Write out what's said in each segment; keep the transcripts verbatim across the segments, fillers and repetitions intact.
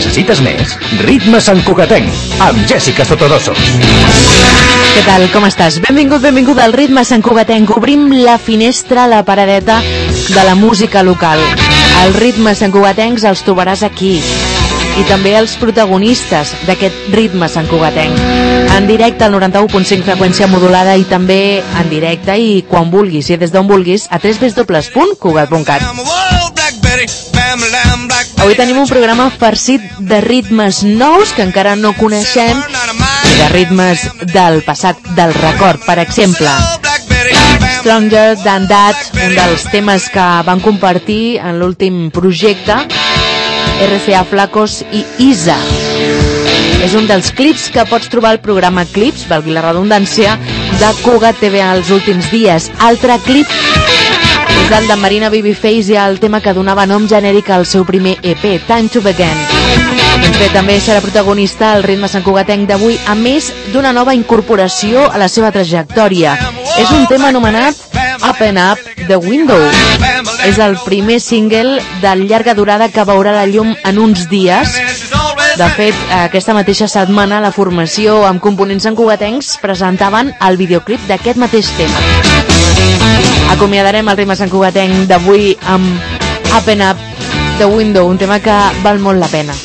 necessites més? Ritme santcugatenc, amb Jessica Sotodosos. Què tal, com estàs? Benvingut, benvingut al Ritme santcugatenc. Obrim la finestra, la paradeta de la música local. Els ritmes santcugatencs els trobaràs aquí. I també els protagonistes d'aquest ritme santcugatenc. En directe al noranta-u punt cinc freqüència modulada i també en directe i quan vulguis i des d'on vulguis a w w w punt cugat punt cat. Avui tenim un programa farcit de ritmes nous que encara no coneixem i de ritmes del passat, del record. Per exemple, Stronger Than That, un dels temes que van compartir en l'últim projecte, R C A Flacos i Isa. És un dels clips que pots trobar al programa Clips, valgui la redundància, de Cugat T V els últims dies. Altre clip és el de Marina Babyface i el tema que donava nom genèric al seu primer E P, Time to Begin. Doncs bé, també serà protagonista el ritme santcugatenc d'avui, a més d'una nova incorporació a la seva trajectòria. És un tema anomenat Up and Up The Window. És el primer single de llarga durada que veurà la llum en uns dies. De fet, aquesta mateixa setmana la formació amb components santcugatencs presentaven el videoclip d'aquest mateix tema. Acomiadarem el ritme santcugatenc d'avui amb Up and Up The Window, un tema que val molt la pena.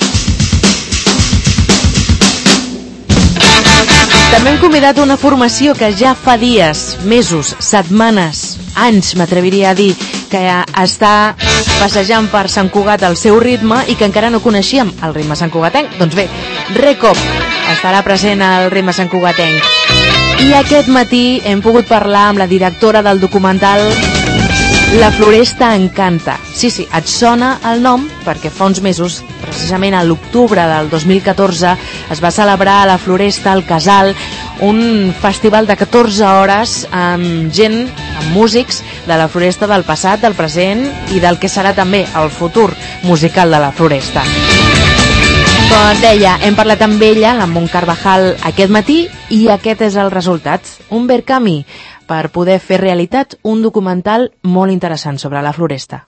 També hem convidat una formació que ja fa dies, mesos, setmanes, anys, m'atreviria a dir, que està passejant per Sant Cugat al seu ritme i que encara no coneixíem el ritme santcugatenc. Doncs bé, Recop estarà present al ritme santcugatenc. I aquest matí hem pogut parlar amb la directora del documental La Floresta Encanta. Sí, sí, et sona el nom perquè fa uns mesos, precisament a l'octubre del dos mil catorze, es va celebrar a la Floresta, al Casal, un festival de catorze hores amb gent, amb músics de la Floresta del passat, del present i del que serà també el futur musical de la Floresta. Com et deia, hem parlat amb ella, amb Mon Carvajal, aquest matí i aquest és el resultat. Un ver camí per poder fer realitat un documental molt interessant sobre la Floresta.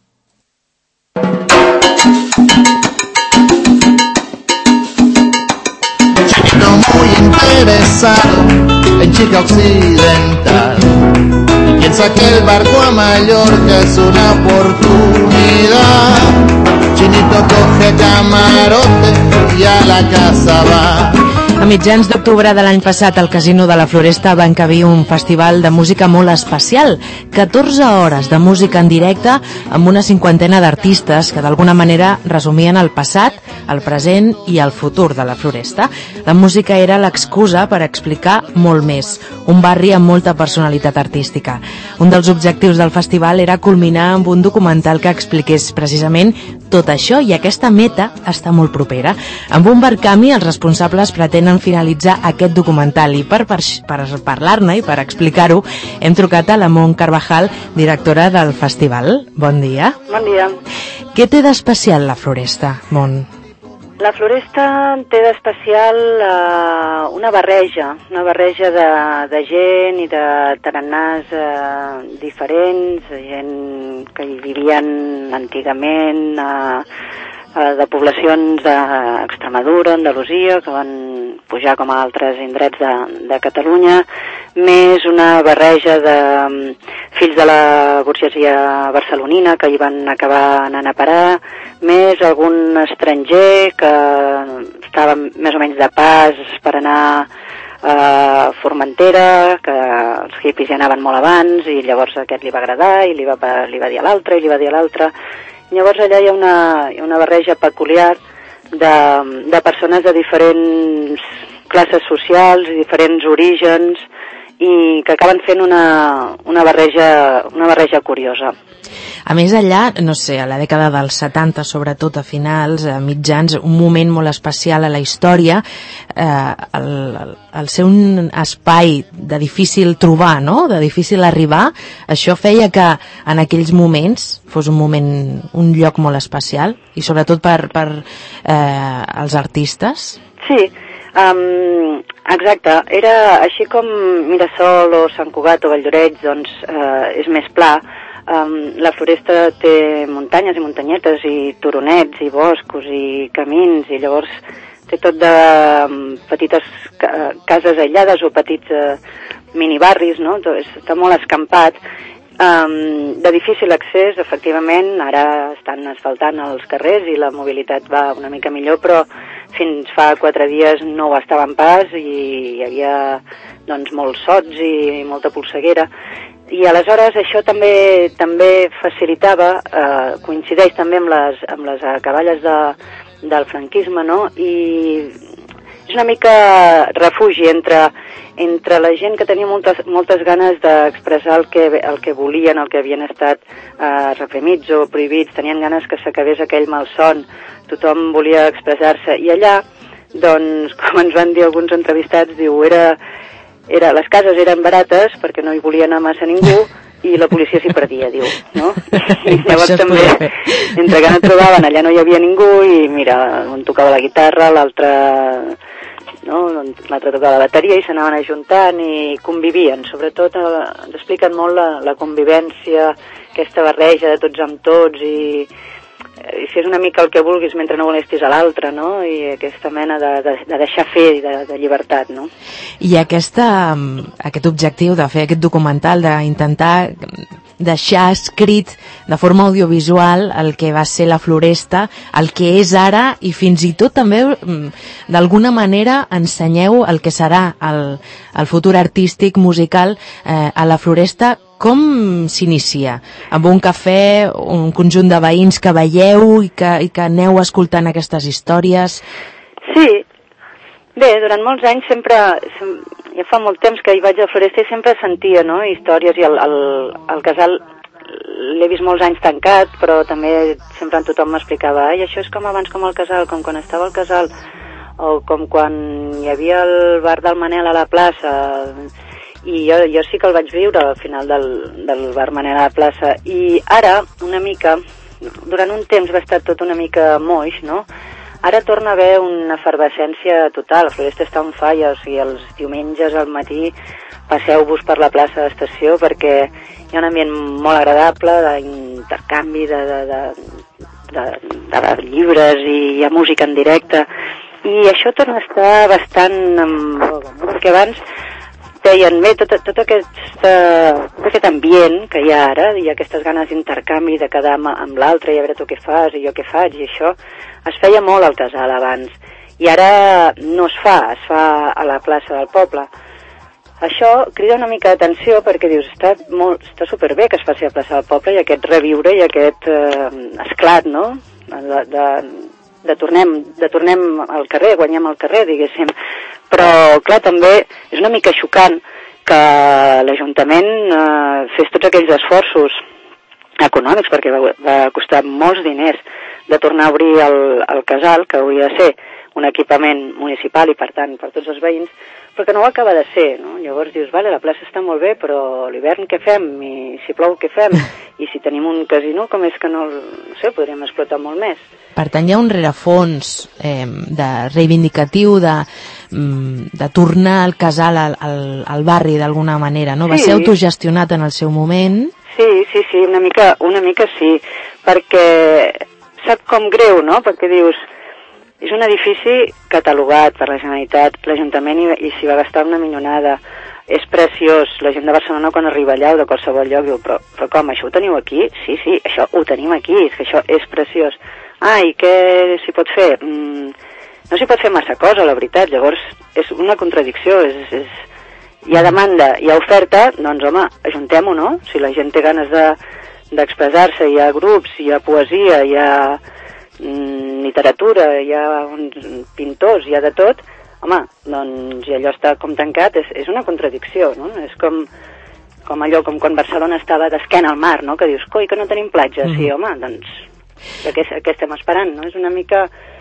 Chiquito muy interesado en chica occidental, piensa que el barco a Mallorca es una oportunidad. Chinito coge camarote y a la casa va. A mitjans d'octubre de l'any passat al Casino de la Floresta va encabir un festival de música molt especial, catorze hores de música en directe amb una cinquantena d'artistes que d'alguna manera resumien el passat, el present i el futur de la Floresta. La música era l'excusa per explicar molt més, un barri amb molta personalitat artística. Un dels objectius del festival era culminar amb un documental que expliqués precisament tot això i aquesta meta està molt propera. Amb un barcami els responsables pretenen finalitzar aquest documental i per, per, per parlar-ne i per explicar-ho hem trucat a la Mon Carvajal, directora del festival. Bon dia. Bon dia. Què té d'especial la Floresta, Mon? La Floresta té d'especial uh, una barreja, una barreja de, de gent i de tarannàs uh, diferents, gent que hi vivien antigament, uh, uh, de poblacions d'Extremadura, Andalusia, que van pujar com a altres indrets de, de Catalunya, més una barreja de um, fills de la burgesia barcelonina que hi van acabar anant a parar, més algun estranger que estava més o menys de pas per anar a Formentera, que els hippies hi anaven molt abans i llavors aquest li va agradar i li va, li va dir a l'altre i li va dir a l'altre. Llavors allà hi ha una, hi ha una barreja peculiar de, de persones de diferents classes socials i diferents orígens i que acaben fent una, una, barreja, una barreja curiosa. A més, allà, no sé, a la dècada dels setanta, sobretot a finals, a mitjans, un moment molt especial a la història, eh, el, el ser un espai de difícil trobar, no?, de difícil arribar, això feia que en aquells moments fos un moment, un lloc molt especial, i sobretot per, per eh, els artistes. Sí, um, exacte. Era així com Mirasol o Sant Cugat o Valldoreix, doncs, eh, és més pla. Um, la Floresta té muntanyes i muntanyetes i turonets i boscos i camins, i llavors té tot de um, petites ca cases aïllades o petits uh, minibarris, no? Està molt escampat, um, de difícil accés, efectivament. Ara estan asfaltant els carrers i la mobilitat va una mica millor, però fins fa quatre dies no ho estaven pas i hi havia doncs, molts sots i molta polseguera. I aleshores això també també facilitava, eh, coincideix també amb les, amb les acaballes de, del franquisme, no? I és una mica refugi entre, entre la gent que tenia moltes, moltes ganes d'expressar el que, el que volien, el que havien estat eh, reprimits o prohibits, tenien ganes que s'acabés aquell malson, tothom volia expressar-se. I allà, doncs, com ens van dir alguns entrevistats, diu, era... Era, les cases eren barates perquè no hi volia anar massa ningú i la policia s'hi perdia, diu, no? I llavors també, entre que no trobaven, allà no hi havia ningú i mira, un tocava la guitarra, l'altre no? l'altre tocava la bateria i s'anaven ajuntant i convivien. Sobretot eh, ens expliquen molt la, la convivència, aquesta barreja de tots amb tots i i si és una mica el que vulguis mentre no molestis a l'altre, no? I aquesta mena de, de, de deixar fer i de, de llibertat, no? I aquesta, aquest objectiu de fer aquest documental, d'intentar deixar escrit de forma audiovisual el que va ser la Floresta, el que és ara, i fins i tot també d'alguna manera ensenyeu el que serà el, el futur artístic musical eh, a la Floresta. Com s'inicia? Amb un cafè, un conjunt de veïns que veieu i que, i que aneu escoltant aquestes històries? Sí. Bé, durant molts anys sempre, ja fa molt temps que hi vaig a Floresta i sempre sentia, no?, històries, i el, el, el casal l'he vist molts anys tancat, però també sempre tothom m'explicava, ai, això és com abans, com el casal, com quan estava al casal, o com quan hi havia el bar del Manel a la plaça. I jo, jo sí que el vaig viure al final del, del bar Manel a la plaça. I ara, una mica, durant un temps va estar tot una mica moix, no? Ara torna a haver una efervescència total. La Floresta està on falla, o sigui, els diumenges al matí passeu-vos per la plaça d'Estació perquè hi ha un ambient molt agradable d'intercanvi de, de, de, de, de, de llibres i hi ha música en directe. I això torna a estar bastant en voga, no? Perquè abans deien, bé, tot, tot, aquest, tot aquest ambient que hi ha ara, i aquestes ganes d'intercanvi, de quedar amb, amb l'altre i a veure tu què fas i jo què faig, i això es feia molt al casal abans, i ara no es fa, es fa a la plaça del poble. Això crida una mica d'atenció perquè dius, està, molt, està superbé que es faci a la plaça del poble i aquest reviure i aquest eh, esclat, no?, de, de, de, tornem, de tornem al carrer, guanyem al carrer, diguéssim. Però, clar, també és una mica xocant que l'Ajuntament eh, fes tots aquells esforços econòmics, perquè va, va costar molts diners de tornar a obrir el, el casal, que hauria de ser un equipament municipal i, per tant, per tots els veïns, però que no ho acaba de ser, no? Llavors dius, vale, la plaça està molt bé, però l'hivern què fem? I si plou què fem? I si tenim un casino, com és que no, no sé, podríem explotar molt més. Per tant, hi ha un rerefons eh, de reivindicatiu, de, de tornar el casal al, al, al barri d'alguna manera, no? Va Sí. ser autogestionat en el seu moment. Sí, sí, sí, una mica, una mica sí, perquè sap com greu, no? Perquè dius, és un edifici catalogat per la Generalitat, l'Ajuntament i, i s'hi va gastar una milionada, és preciós, la gent de Barcelona quan arriba allà o de qualsevol lloc diu, però, però com, això ho teniu aquí? Sí, sí, això ho tenim aquí, és que això és preciós. Ah, i què s'hi pot fer? Mm, no s'hi pot fer massa cosa, la veritat, llavors és una contradicció, és, és, hi ha demanda, hi ha oferta, doncs home, ajuntem-ho, no? Si la gent té ganes de, d'expressar-se, hi ha grups, hi ha poesia, hi ha mm, literatura, hi ha uns pintors, hi ha de tot, home, doncs i allò està com tancat, és, és una contradicció, no? És com, com allò, com quan Barcelona estava d'esquena al mar, no? Que dius, coi, que no tenim platja, mm. Sí, home, doncs què, què estem esperant, no? És una mica,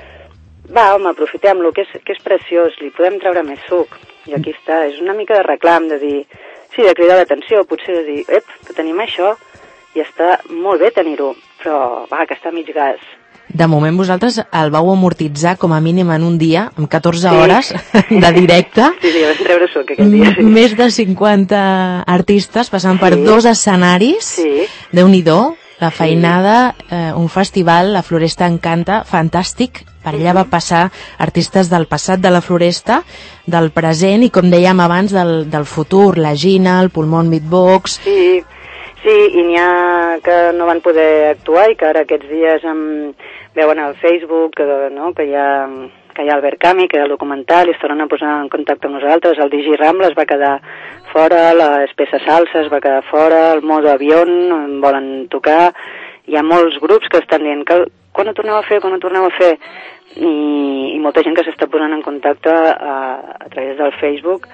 va, home, aprofitem-lo, que és, que és preciós, li podem treure més suc, i aquí està, és una mica de reclam, de dir, sí, de cridar l'atenció, potser de dir, ep, que tenim això, i està molt bé tenir-ho, però va, que està a mig gas. de moment vosaltres el vau amortitzar com a mínim en un dia, amb catorze sí. hores de directe. Sí, sí, vam treure suc aquell dia, sí. Més de cinquanta artistes passant sí. per dos escenaris. Sí. Déu-n'hi-do, la feinada, eh, un festival, la Floresta Encanta, fantàstic. Per allà va passar artistes del passat de la Floresta, del present i, com dèiem abans, del, del futur, la Gina, el Pulmón Beatbox... Sí, sí, i n'hi ha que no van poder actuar i que ara aquests dies em veuen al Facebook que, no, que, hi ha, que hi ha Albert Camus, que hi ha el documental, i es tornen a posar en contacte amb nosaltres. El Digi Rambla es va quedar fora, la Espessa Salsa es va quedar fora, el Modo Avión en volen tocar. Hi ha molts grups que estan dient que quan ho torneu a fer, quan ho torneu a fer, i, i molta gent que s'està posant en contacte a, a través del Facebook,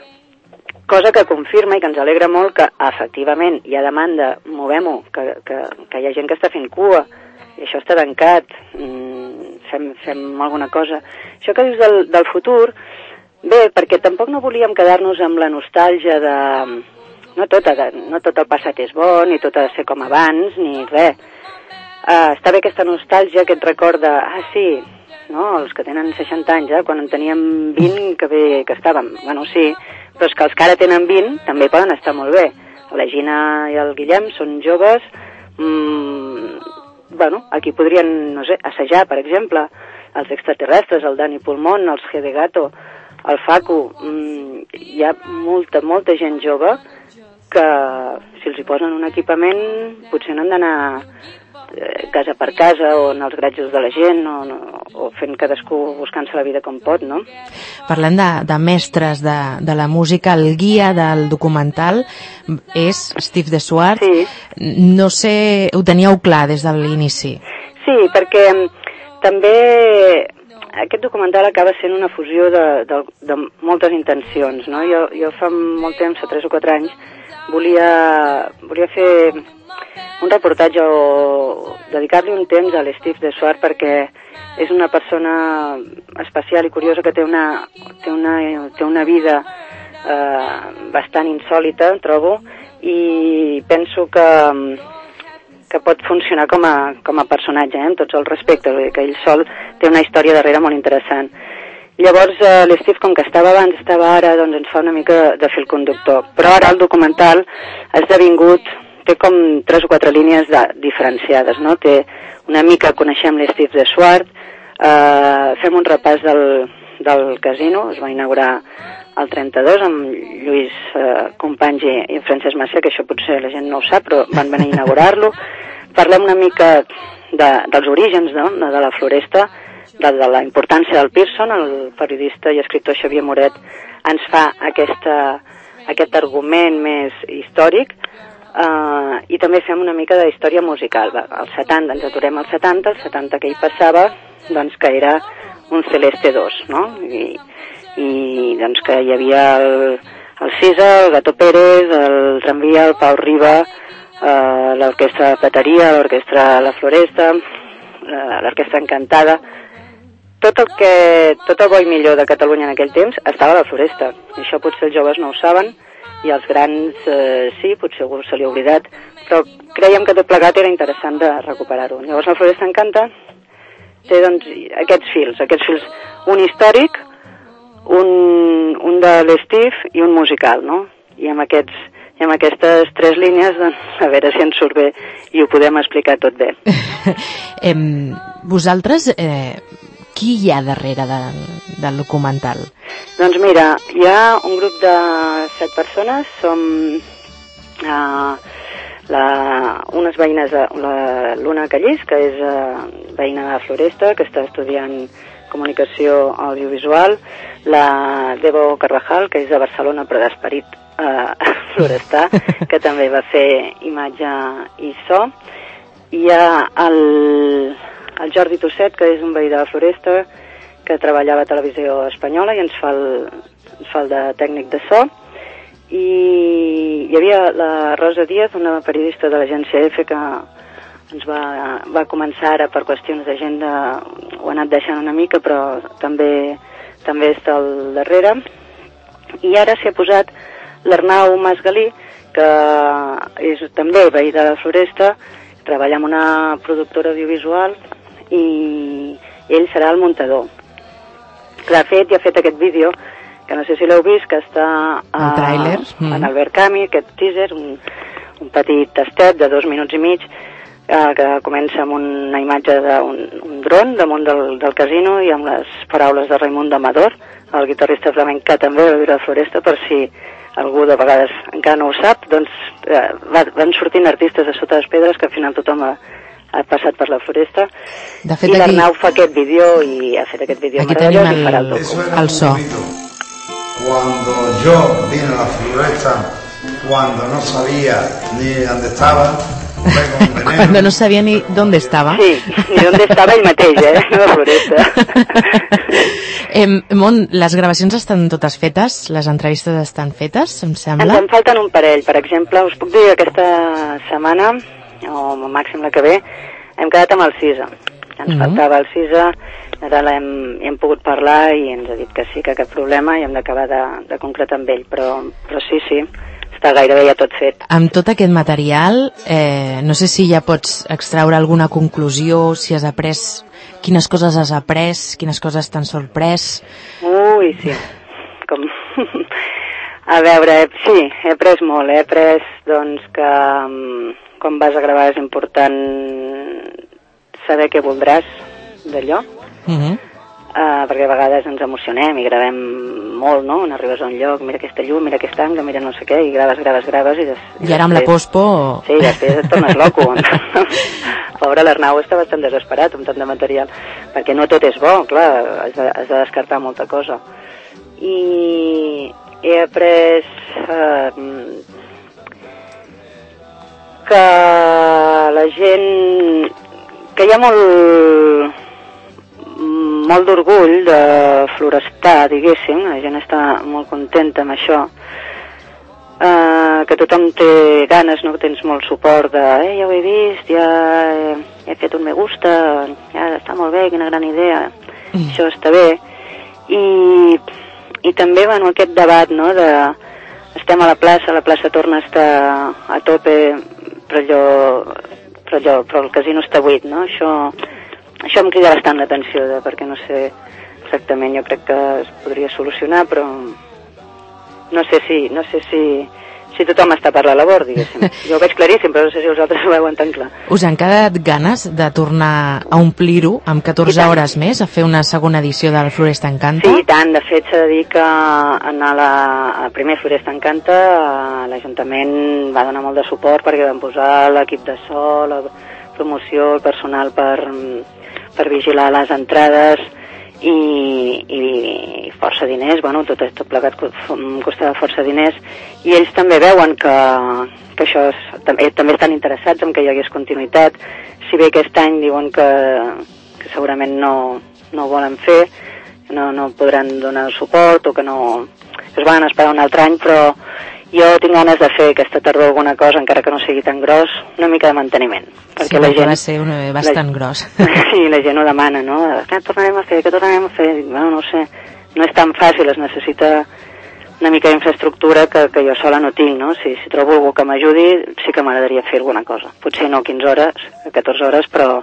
cosa que confirma i que ens alegra molt que efectivament hi ha demanda, movem-ho, que, que, que hi ha gent que està fent cua, i això està tancat, mm, fem, fem alguna cosa. Això que dius del, del futur, bé, perquè tampoc no volíem quedar-nos amb la nostàlgia de... No tot, no tot el passat és bo, ni tot ha de ser com abans, ni res. Uh, està bé aquesta nostàlgia que et recorda, ah, sí, no, els que tenen seixanta anys, eh, quan en teníem vint, que bé que estàvem. Bueno, sí, però és que els que ara tenen vint també poden estar molt bé. La Gina i el Guillem són joves, mmm, bueno, aquí podrien, no sé, assajar, per exemple, els extraterrestres, el Dani Pulmón, els G de Gato, el Facu, mmm, hi ha molta, molta gent jove que si els hi posen un equipament potser no han d'anar eh, casa per casa o en els gratjos de la gent o, no, o fent cadascú buscant-se la vida com pot, no? Parlant de, de mestres de, de la música, el guia del documental és Steve de Swart. Sí. No sé, ho teníeu clar des de l'inici? Sí, perquè també aquest documental acaba sent una fusió de, de, de moltes intencions, no? Jo, jo fa molt temps, fa tres o quatre anys, volia, volia fer un reportatge o dedicar-li un temps a l'Steve de Swart perquè és una persona especial i curiosa que té una, té una, té una vida eh, bastant insòlita, trobo, i penso que, que pot funcionar com a, com a personatge, eh, amb tots els respectes, que ell sol té una història darrere molt interessant. Llavors, eh, l'Steve, com que estava abans, estava ara, doncs ens fa una mica de, de fil conductor. Però ara el documental ha esdevingut, té com tres o quatre línies de, diferenciades, no? Té una mica, coneixem l'Steve de Swart, eh, fem un repàs del, del casino, es va inaugurar el trenta-dos amb Lluís eh, Companys i, i Francesc Macià, que això potser la gent no ho sap, però van venir a inaugurar-lo. Parlem una mica de, dels orígens, no? de la Floresta, de, de la importància del Pearson. El periodista i escriptor Xavier Moret ens fa aquesta, aquest argument més històric, uh, i també fem una mica de història musical. Al setanta, ens aturem al setanta, el setanta que hi passava, doncs que era un Celeste dos, no? I, i doncs que hi havia el, el Cisa, el Gato Pérez, el Tramvia, el Pau Riba, uh, l'Orquestra Plateria, l'Orquestra La Floresta, uh, l'Orquestra Encantada. Tot el, que, tot el bo i millor de Catalunya en aquell temps estava a la Floresta. I això potser els joves no ho saben, i els grans eh, sí, potser algú se li ha oblidat, però creiem que tot plegat era interessant de recuperar-ho. Llavors la Floresta Encanta té doncs, aquests fils, aquests fils, un històric, un, un de l'Steve i un musical, no? I amb, aquests, i amb aquestes tres línies, doncs, a veure si ens surt bé i ho podem explicar tot bé. eh, vosaltres... Eh... Qui hi ha darrere del, del documental? Doncs mira, hi ha un grup de set persones, som uh, la, unes veïnes, de, la Luna Callís, que és uh, veïna de Floresta, que està estudiant comunicació audiovisual, la Debo Carvajal, que és de Barcelona, però d'esperit uh, florestà, que també va fer imatge i so. Hi ha el... el Jordi Tosset, que és un veí de la Floresta, que treballava a Televisió Espanyola i ens fa el, ens fa el de tècnic de so. I hi havia la Rosa Díaz, una periodista de l'agència F, que ens va, va començar ara per qüestions d'agenda, ho ha anat deixant una mica, però també, també està al darrere. I ara s'hi ha posat l'Arnau Masgalí, que és també veí de la Floresta, treballa amb una productora audiovisual i ell serà el muntador. De fet, ja ha fet aquest vídeo, que no sé si l'heu vist, que està el tràiler mm. en el Verkami, aquest teaser, un, un petit tastet de dos minuts i mig, eh, que comença amb una imatge d'un un dron damunt del, del casino i amb les paraules de Raimundo Amador, el guitarrista flamenc que també va viure a Floresta, per si algú de vegades encara no ho sap, doncs eh, van sortint artistes de sota les pedres que al final tothom ha, ha passat per la Floresta. De fet, i l'Arnau aquí... fa aquest vídeo i ha fet aquest vídeo meravellós i farà el toco. El so. Cuando yo vine a la Floresta, cuando no sabía ni dónde estaba, cuando no sabía ni dónde estaba. Sí, ni dónde estava ell mateix, eh, la Floresta. Eh, Mon, les gravacions estan totes fetes? Les entrevistes estan fetes, em sembla? Ens en falten un parell. Per exemple, us puc dir que aquesta setmana, o màxim la que ve, hem quedat amb el Cisa. Ens mm-hmm. faltava el Cisa, ara l'hem hem pogut parlar i ens ha dit que sí, que cap problema, i hem d'acabar de, de concretar amb ell. Però, però sí, sí, està gairebé ja tot fet. Amb tot aquest material, eh, no sé si ja pots extraure alguna conclusió, si has après... Quines coses has après, quines coses t'han sorprès? Ui, sí. Com... A veure, sí, he après molt. He après, doncs, que quan vas a gravar és important saber què voldràs d'allò. Uh-huh. Uh, perquè a vegades ens emocionem i gravem molt, no? On arribes a un lloc, mira aquesta llum, mira aquest angle, mira no sé què, i graves, graves, graves... I, des, I ara amb la pospo... Sí, després et tornes loco. Pobre l'Arnau està bastant desesperat amb tant de material, perquè no tot és bo, clar, has de, has de descartar molta cosa. I he après eh, que la gent... que hi ha molt... molt d'orgull de florestar, diguéssim, la gent està molt contenta amb això, uh, que tothom té ganes, no? Que tens molt suport de, eh, ja ho he vist, ja he, he fet un me gusta, ja està molt bé, quina gran idea, mm. això està bé, i, i també, bueno, aquest debat, no?, de estem a la plaça, la plaça torna a estar a tope, però allò, però allò, però el casino està buit, no?, això... Això em crida bastant l'atenció, perquè no sé exactament, jo crec que es podria solucionar, però no sé si, no sé si, si tothom està per la labor, diguéssim. Jo ho veig claríssim, però no sé si vosaltres ho veuen tan clar. Us han quedat ganes de tornar a omplir-ho amb catorze hores més, a fer una segona edició del Floresta Encanta? Sí, i tant. De fet, s'ha de dir que en la, el primer Floresta Encanta l'Ajuntament va donar molt de suport perquè van posar l'equip de so, la promoció, el personal per... per vigilar les entrades i, i força diners, bueno, tot, tot plegat costava força diners, i ells també veuen que, que això és, també, també estan interessats en que hi hagués continuïtat, si bé aquest any diuen que, que segurament no, no ho volen fer, no, no podran donar suport o que no, que es van esperar un altre any, però jo tinc ganes de fer aquesta tardor alguna cosa, encara que no sigui tan gros, una mica de manteniment. Perquè sí, la gent va ser una, bastant la, gros. Sí, la gent ho demana, no? Què tornarem a fer, què tornarem a fer? Bueno, no ho sé, no és tan fàcil, es necessita una mica d'infraestructura que, que jo sola no tinc, no? Si, si trobo algú que m'ajudi, sí que m'agradaria fer alguna cosa. Potser no quinze hores, catorze hores, però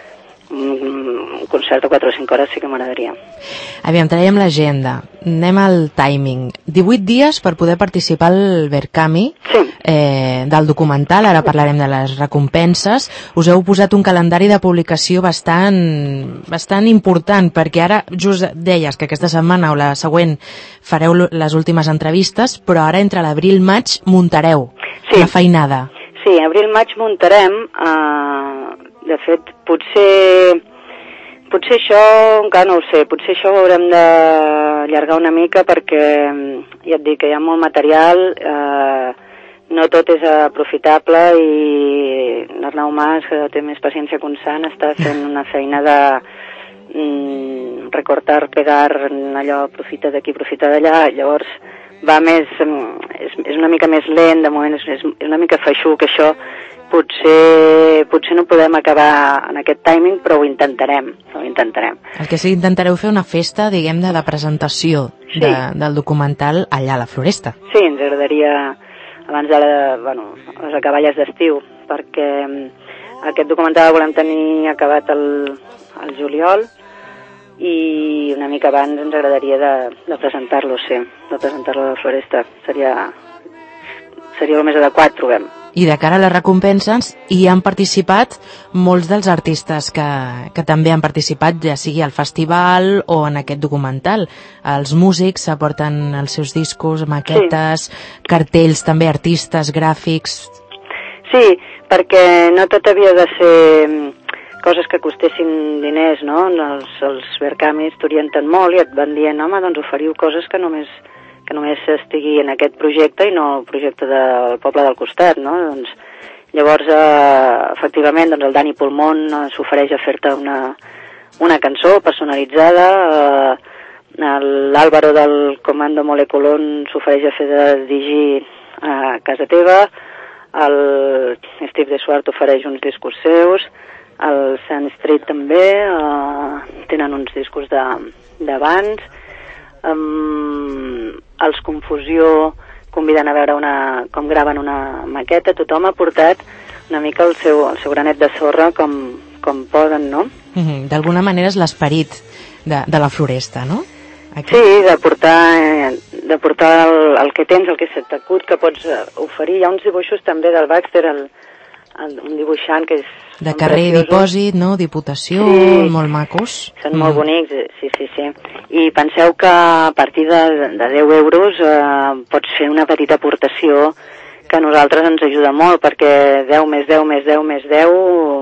un concert de quatre o cinc hores sí que m'agradaria. Aviam, traiem l'agenda. Anem al timing. divuit dies per poder participar al Verkami, sí. eh, del documental, ara parlarem de les recompenses. Us heu posat un calendari de publicació bastant, bastant important, perquè ara just deies que aquesta setmana o la següent fareu les últimes entrevistes, però ara entre l'abril i maig muntareu sí. la feinada. Sí, abril-maig muntarem... Eh... De fet, potser, potser això, encara no ho sé, potser això ho haurem d'allargar una mica perquè, ja et dic, que hi ha molt material, eh, no tot és aprofitable i l'Arnau Mas, que té més paciència que un sant, està fent una feina de mm, recortar, pegar, allò, aprofita d'aquí, aprofita d'allà, llavors va més, és, és una mica més lent, de moment és, és una mica feixuc això. Potser, potser no podem acabar en aquest timing, però ho intentarem, ho intentarem. El que sí, intentareu fer una festa, diguem, de la presentació sí. de, del documental allà a la Floresta. Sí, ens agradaria, abans de la, bueno, les acaballes d'estiu, perquè Aquest documental el volem tenir acabat el, el juliol, i una mica abans ens agradaria de, de presentar-lo, sí, de presentar-lo a la Floresta. Seria, seria el més adequat, trobem. I de cara a les recompenses hi han participat molts dels artistes que, que també han participat, ja sigui al festival o en aquest documental. Els músics aporten els seus discos, maquetes, sí. Cartells també, artistes, gràfics... Sí, perquè no tot havia de ser coses que costessin diners, no? Els, els Verkamis t'orienten molt i et van dient, home, doncs oferiu coses que només, que només estigui en aquest projecte i no el projecte del poble del costat, no? Doncs, llavors, eh, efectivament, doncs el Dani Pulmón eh, s'ofereix a fer-te una, una cançó personalitzada, eh, l'Àlvaro del Comando Moleculón s'ofereix a fer de D J a casa teva, el Steve de Suart ofereix uns discos seus, el Sun Street també, eh, tenen uns discos d'abans, um, els Confusió conviden a veure una, com graven una maqueta, tothom ha portat una mica el seu, el seu granet de sorra com, com poden, no? Mm-hmm. D'alguna manera és l'esperit de, de la Floresta, no? Aquí. Sí, de portar, eh, de portar el, el que tens, el que se t'acut, que pots oferir. Hi ha uns dibuixos també del Baxter, el, el, un dibuixant que és... De carrer Dipòsit, no? Diputació, sí, molt macos. Són mm. molt bonics, sí, sí, sí. I penseu que a partir de, de deu euros eh, pots fer una petita aportació que a nosaltres ens ajuda molt, perquè deu més deu més deu més deu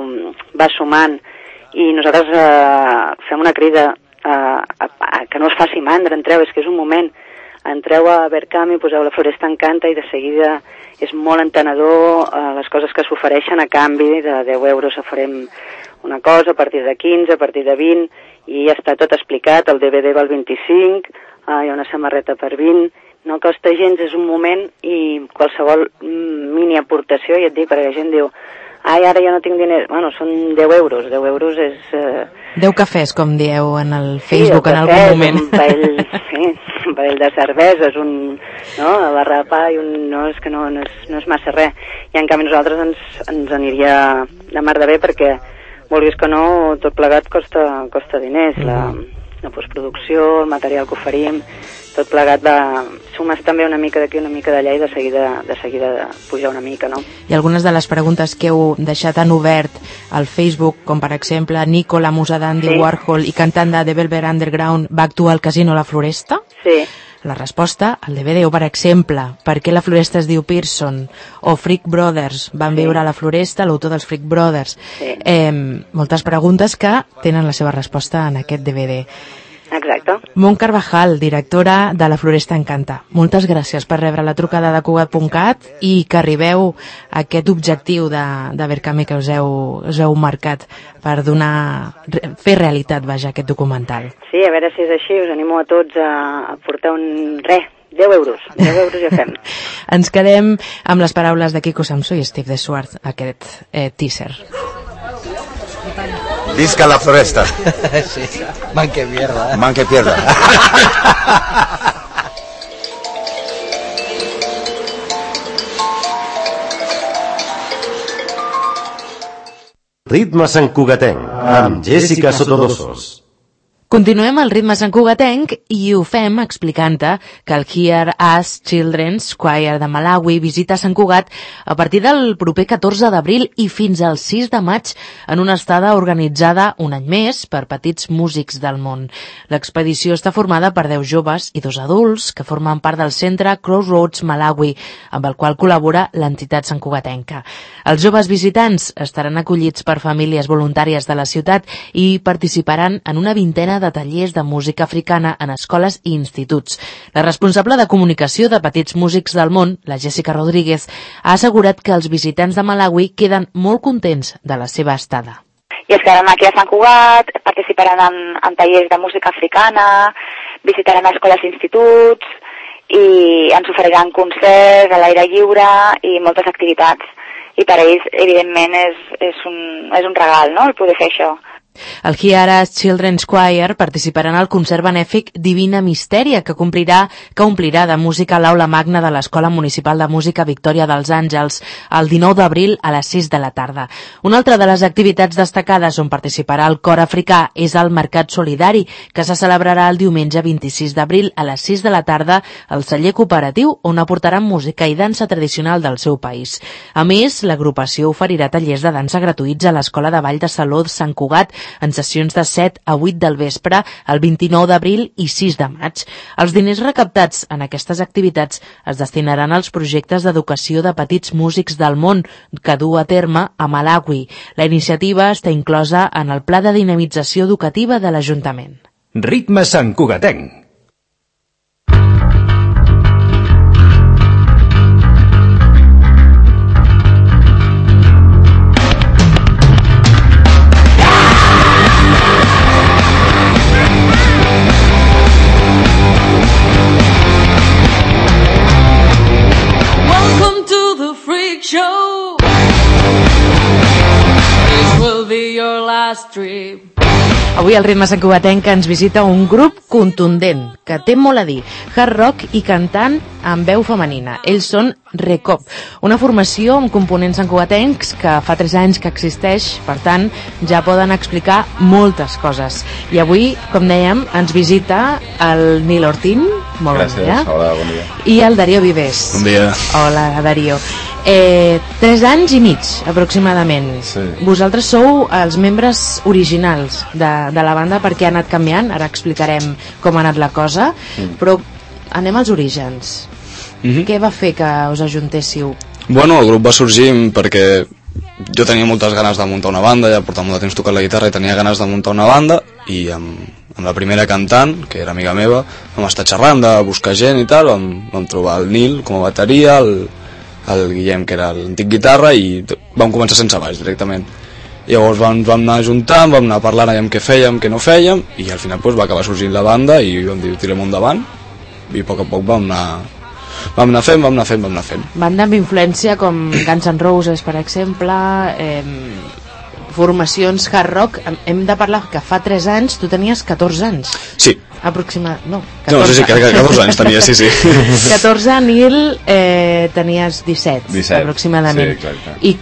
va sumant. I nosaltres eh, fem una crida a, a, a que no es faci mandra, entreu, és que és un moment. Entreu a Verkami, poseu la Floresta Encanta i de seguida és molt entenedor eh, les coses que s'ofereixen a canvi de deu euros farem una cosa, a partir de quinze, a partir de vint, i ja està tot explicat, el D V D val vint-i-cinc, eh, hi ha una samarreta per vint, no costa gens, és un moment, i qualsevol mini aportació, ja et dic, perquè la gent diu, ai, ara ja no tinc diners, bueno, són deu euros, deu euros és... Eh... deu cafès, com dieu en el Facebook, sí, en algun moment. Un parell, sí, un parell de cerveses, un, no, a barra de pa, i un, no, és que no, no, és, no és massa res. I en canvi nosaltres ens, ens aniria de mar de bé, perquè, vulguis que no, tot plegat costa, costa diners, mm. la, la postproducció, el material que oferim, tot plegat va... sumes també una mica d'aquí, una mica d'allà, i de seguida, de seguida pujar una mica, no? I algunes de les preguntes que heu deixat en obert al Facebook, com per exemple Nico, la musa d'Andy sí. Warhol i cantant de The Velvet Underground, va actuar al Casino La Floresta? Sí. La resposta, al D V D, o per exemple, per què la Floresta es diu Pearson, o Freak Brothers van sí. viure a la Floresta, l'autor dels Freak Brothers. Sí. Eh, moltes preguntes que tenen la seva resposta en aquest D V D. Exacte. Mont Carvajal, directora de la Floresta Encanta. Moltes gràcies per rebre la trucada de Cugat punt cat i que arribeu a aquest objectiu de, de Verkami que us heu, us heu marcat per donar, fer realitat, vaja, aquest documental. Sí, a veure si és així, us animo a tots a, a portar un res, deu euros, deu euros ja fem. Ens quedem amb les paraules de Kiko Samso i Steve de Suart, aquest eh, teaser. Visca la Floresta. Sí, man que mierda. Man que pierda. Ritme santcugatenc, amb Jessica Sotodosos. Continuem al ritme santcugatenc i ho fem explicant-te que el Hear Us Children's Choir de Malawi visita Sant Cugat a partir del proper catorze d'abril i fins al sis de maig en una estada organitzada un any més per petits músics del món. L'expedició està formada per deu joves i dos adults que formen part del centre Crossroads Malawi, amb el qual col·labora l'entitat santcugatenca. Els joves visitants estaran acollits per famílies voluntàries de la ciutat i participaran en una vintena de tallers de música africana en escoles i instituts. La responsable de comunicació de Petits Músics del Món, la Jessica Rodríguez, ha assegurat que els visitants de Malawi queden molt contents de la seva estada. I es quedaran aquí a Sant Cugat, participaran en, en tallers de música africana, visitaran escoles i instituts i ens oferiran concerts a l'aire lliure i moltes activitats. I per a ells, evidentment, és, és, un, és un regal, no?, el poder fer això. El Hiaras Children's Choir participaran al concert benèfic Divina Mistèria, que complirà, que omplirà de música l'aula magna de l'Escola Municipal de Música Victòria dels Àngels el dinou d'abril a les sis de la tarda. Una altra de les activitats destacades on participarà el cor africà és el Mercat Solidari, que se celebrarà el diumenge vint-i-sis d'abril a les sis de la tarda al celler cooperatiu, on aportaran música i dansa tradicional del seu país. A més, l'agrupació oferirà tallers de dansa gratuïts a l'Escola de Ball de Saló de Sant Cugat en sessions de set a vuit del vespre el vint-i-nou d'abril i sis de maig. Els diners recaptats en aquestes activitats es destinaran als projectes d'educació de petits músics del món que du a terme a Malawi. La iniciativa està inclosa en el Pla de Dinamització Educativa de l'Ajuntament. Ritme santcugatenc. Welcome to the freak show. This will be your last trip. Avui al Ritme santcugatenc ens visita un grup contundent, que té molt a dir, hard rock i cantant amb veu femenina. Ells són Recop, una formació amb components santcugatencs que fa tres anys que existeix, per tant, ja poden explicar moltes coses. I avui, com dèiem, ens visita el Nil Ortín, molt Gràcies, bon dia. Hola, bon dia. I el Darío Vives. Bon dia. Hola, Darío. Eh, tres anys i mig, aproximadament. Sí. Vosaltres sou els membres originals de, de la banda, perquè ha anat canviant, ara explicarem com ha anat la cosa, mm. però anem als orígens. Mm-hmm. Què va fer que us ajuntéssiu? Bueno, el grup va sorgir perquè jo tenia moltes ganes de muntar una banda, ja portava molt de temps tocant la guitarra i tenia ganes de muntar una banda, i amb, amb la primera cantant, que era amiga meva, vam estar xerrant de buscar gent i tal, vam, vam trobar el Nil com a bateria, el, el Guillem, que era l'antic guitarra, i vam començar sense baix directament. Llavors vam, vam anar juntant, vam anar parlant amb què fèiem, què no fèiem, i al final pues, va acabar sorgint la banda i vam dir, tirem endavant, i a poc a poc vam anar, vam anar fent, vam anar fent, vam anar fent. Banda amb influència com Guns N' Roses, per exemple, eh, formacions hard rock. Hem de parlar que fa tres anys tu tenies catorze anys. Sí. Aproximadament, no, catorze. No, sí, sí, catorze anys tenia, sí, sí. catorze, Nil, eh, tenies disset, disset, aproximadament. Sí, exacte. I,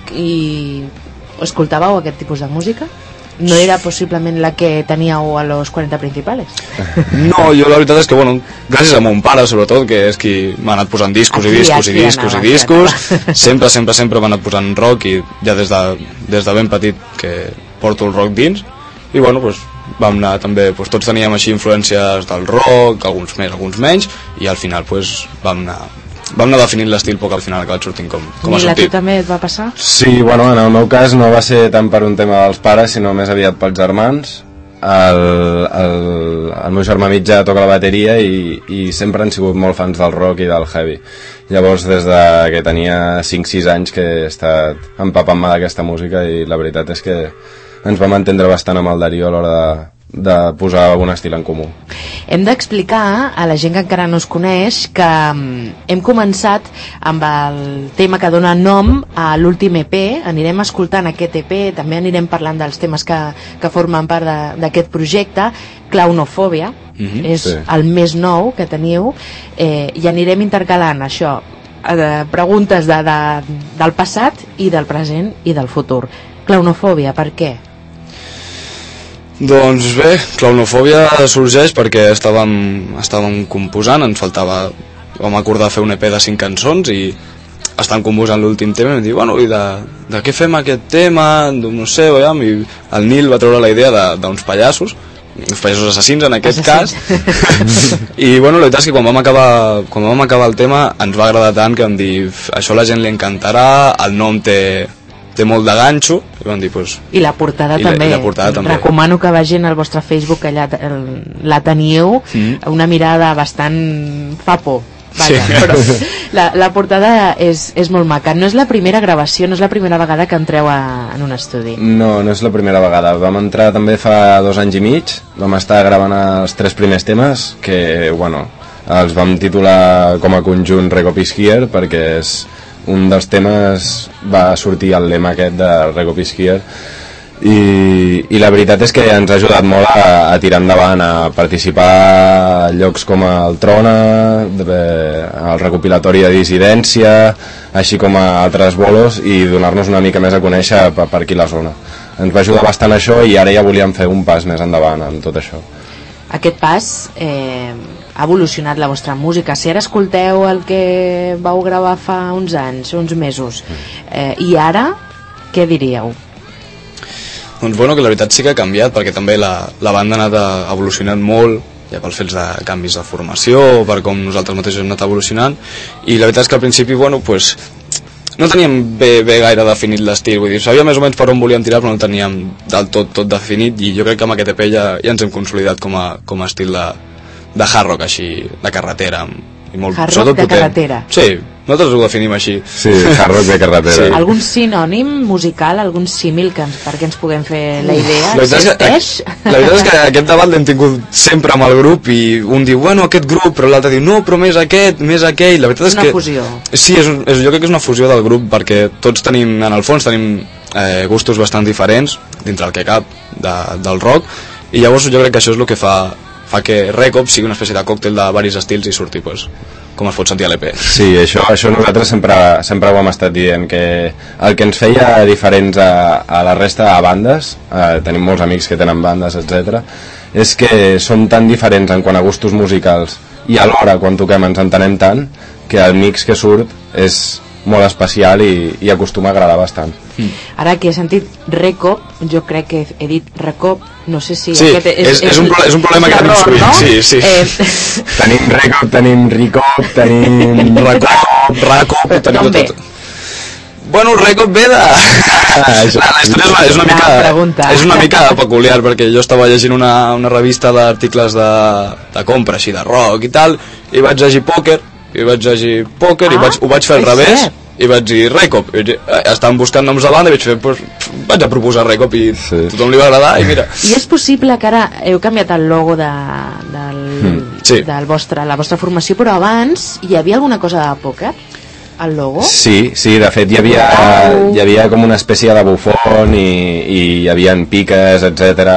i escoltàveu aquest tipus de música? No era possiblement la que teníeu a los quaranta principales? No, jo la veritat és que, bueno, gràcies a mon pare, sobretot, que és qui m'ha anat posant discos aquí, i discos i discos anava, i discos, sempre, sempre, sempre m'ha anat posant rock, i ja des de, des de ben petit que porto el rock dins, i bueno, doncs, vam anar també, doncs, tots teníem així influències del rock, alguns més, alguns menys, i al final, doncs, vam anar... Vam anar definint l'estil poc al final, que va sortint com, com ha sortit. I tu també et va passar? Sí, bueno, en el meu cas no va ser tant per un tema dels pares, sinó més aviat pels germans. El, el, el meu germà mitjà toca la bateria i, i sempre han sigut molt fans del rock i del heavy. Llavors, des de que tenia cinc sis anys que he estat empapant-me d'aquesta música, i la veritat és que ens vam entendre bastant amb el Darío a l'hora de, de posar algun estil en comú. Hem d'explicar a la gent que encara no es coneix que hem començat amb el tema que dona nom a l'últim E P. Anirem escoltant aquest E P, també anirem parlant dels temes que, que formen part d'aquest projecte. Clownofòbia, mm-hmm, és sí. El més nou que teniu, eh, i anirem intercalant això, eh, preguntes de, de, del passat i del present i del futur. Clownofòbia, per què? Doncs bé, Clownofòbia sorgeix perquè estàvem, estàvem composant, ens faltava, vam acordar fer un E P de cinc cançons i estàvem composant l'últim tema i vam dir, bueno, i de, de què fem aquest tema, no sé, veiem, i el Nil va treure la idea d'uns pallassos, uns pallassos assassins en aquest Assassins. cas, i bueno, la veritat és que quan vam, acabar, quan vam acabar el tema ens va agradar tant que vam dir, això a la gent li encantarà, el nom té... té molt de ganxo, i vam dir, pues... I la portada i també. La, i la portada també. Recomano que vagin al vostre Facebook, que allà la teniu, mm. una mirada bastant fa por. Vaja, sí. Però la, la portada és, és molt maca. No és la primera gravació, no és la primera vegada que entreu a, en un estudi. No, no és la primera vegada. Vam entrar també fa dos anys i mig, vam estar gravant els tres primers temes, que, bueno, els vam titular com a conjunt Recop is Here, perquè és... un dels temes va sortir el lema aquest de Recop is Here, I, i la veritat és que ens ha ajudat molt a, a tirar endavant, a participar a llocs com el Trona, el recopilatori de Dissidència, així com a altres bolos, i donar-nos una mica més a conèixer per, per aquí la zona. Ens va ajudar bastant això i ara ja volíem fer un pas més endavant amb tot això. Aquest pas eh, ha evolucionat la vostra música. Si ara escolteu el que vau gravar fa uns anys, uns mesos, eh, i ara, què diríeu? Doncs bueno, que la veritat sí que ha canviat, perquè també la, la banda ha anat evolucionant molt, ja pels fets de canvis de formació, per com nosaltres mateixos hem anat evolucionant, i la veritat és que al principi, bueno, pues, no teníem bé, bé gaire definit l'estil, vull dir, sabíem més o menys per on volíem tirar, però no el teníem del tot, tot definit, i jo crec que amb aquest E P ja, ja ens hem consolidat com a, com a estil de, de hard rock, així, de carretera. I molt, hard rock de potent. Carretera. Sí, nosaltres ho definim així. Sí, hard rock de carretera. Sí. Algun sinònim musical, algun símil que ens, perquè ens puguem fer la idea? La veritat, és que, la veritat és que aquest debat l'hem tingut sempre amb el grup, i un diu, bueno, aquest grup, però l'altre diu, no, però més aquest, més aquell. La veritat és, és una que, fusió. Sí, és, un, és, jo crec que és una fusió del grup, perquè tots tenim, en el fons, tenim eh, gustos bastant diferents, dintre el que cap de, del rock, i llavors jo crec que això és el que fa, fa que Recop sigui una espècie de còctel de varis estils i surti, pues, com es pot sentir a l'E P. Sí, això, això nosaltres sempre, sempre ho hem estat dient, que el que ens feia diferents a, a la resta de bandes, eh, tenim molts amics que tenen bandes, etcètera, és que som tan diferents en quant a gustos musicals, i alhora quan toquem ens entenem tant, que el mix que surt és molt especial i, i acostuma a agradar bastant. Mm. Ara que he sentit Recop, jo crec que he dit Recop, no sé si... Sí, aquest és, és, és, un, és un problema que tenim sovint, no? Sí, sí. Eh... Tenim Recop, tenim Ricop, tenim Recop, Racop, tenim tot. Bueno, el Recop ve de... la història és una, és una mica és una mica peculiar, perquè jo estava llegint una, una revista d'articles de, de compra, així de rock i tal, i vaig llegir Poker, i vaig llegir Poker, ah, i vaig, ho vaig fer al revés, i vaig dir Recop, estàvem buscant noms de banda i vaig fer, pues, vaig a proposar Recop, i sí. Tothom li va agradar, i mira. I és possible que ara heu canviat el logo de, del, mm, sí. del vostre, la vostra formació, però abans hi havia alguna cosa de Poker? El logo? Sí, sí, de fet hi havia, wow. hi havia com una espècie de bufón i, i hi havia piques, etcètera,